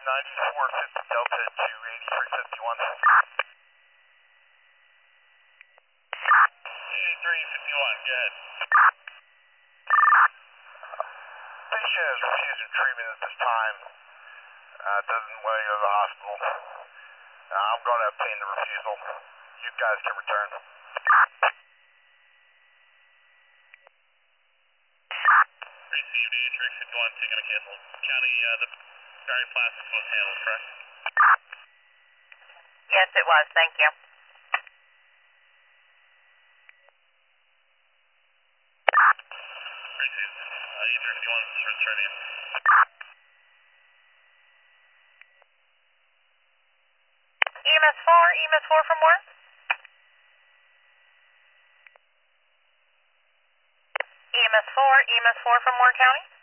9450 Delta to 8351. 8351, go ahead. Patient is refusing treatment at this time. Doesn't want to go to the hospital. I'm going to obtain the refusal. You guys can return. Received 8351, taking a cancel. County, the Barry Plastics was handled, correct? Yes, it was. Thank you. Received 8351 is returning. EMS 4 from where? EMS 4 from Moore County?